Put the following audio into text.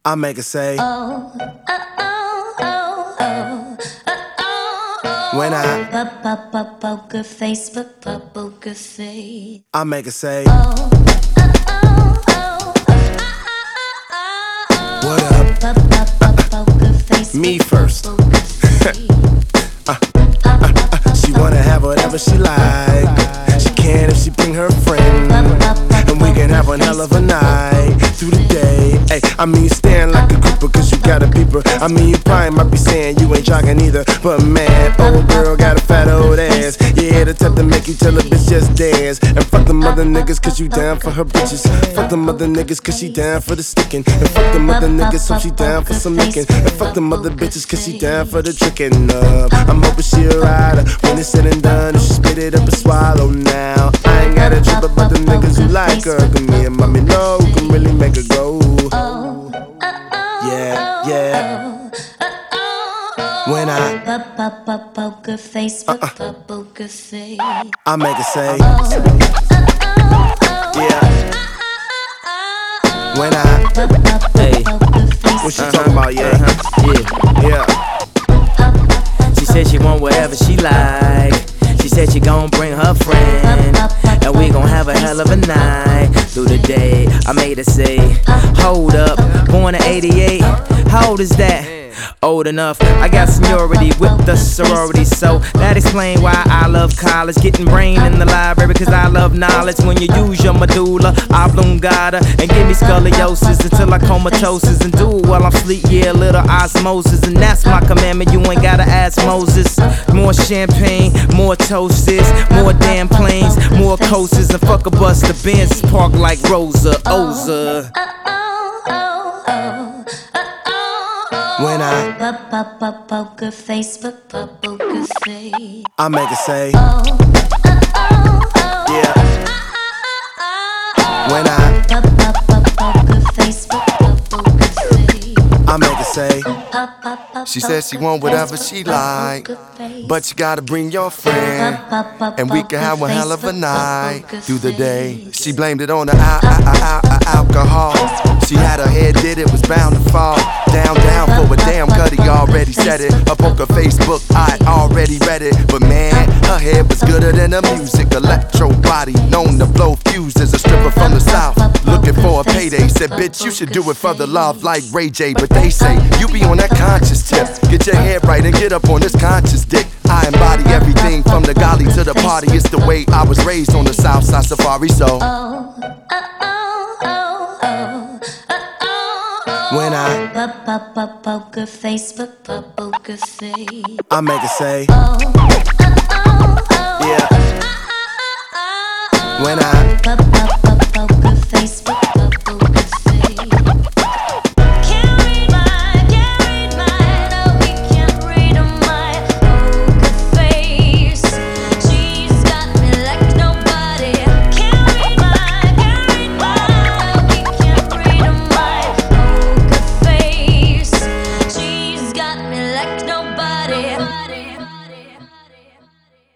I make her say, oh, oh, oh, oh, oh, oh, oh. When I Poker face, poker face. I make her say, Oh, oh, oh, oh, oh. What up? Poker face, Me first. poker face. She wanna have whatever she like. She can if she bring her friend, and we can have one hell of a night through the day. Ay, I mean you staring like a creeper cause you got a beeper. I mean you probably might be saying you ain't jogging either, but man, old girl got a fat old ass. Yeah, the type to make you tell a bitch just dance. And fuck them other niggas cause you down for her bitches. Fuck them other niggas cause she down for the sticking. And fuck them other niggas so she down for some licking. And fuck them other bitches cause she down for the tricking up. I'm hoping she a rider when it's said and done. If she spit it up and swallow now, I ain't got a trip about the niggas who like her. Cause me and mommy know who can really make her go. Yeah, yeah. When I Poker face, poker face. I make her say, yeah. When I, Hey, what she talking about, yeah. yeah. She said she want whatever she like. She said she gon' bring her friend, and we gon' have a hell of a night through the day. I made her say, hold up, born in 88. How old is that? Old enough. I got seniority with the sorority, so that explain why I love college. Getting brain in the library cause I love knowledge. When you use your medulla oblongata and give me scoliosis until I comatosis, and do it while I'm asleep, yeah, a little osmosis. And that's my commandment, you ain't gotta ask Moses. More champagne, more toasts, more damn planes, more coasters, and fuck a bus the Benz park like Rosa Oza. When I Poker face, poker face. I make her say, yeah. When I Poker face, poker face. I make her say, She said she want whatever she like, but you gotta bring your friend, and we can have one hell of a night through the day. She blamed it on the alcohol. She had her head did it, was bound to fall. Down for a damn cutty, already said it. Her poker Facebook, I already read it. But man, her head was gooder than the music. Electro body, known to blow fuses. A stripper from the south, looking for a payday. Said, bitch, you should do it for the love like Ray J. But they say, you be on that conscious tip. Get your head right and get up on this conscious dick. I embody everything from the golly to the party. It's the way I was raised on the south side safari, so when I Poker face, poker face. I make her say, yeah. When I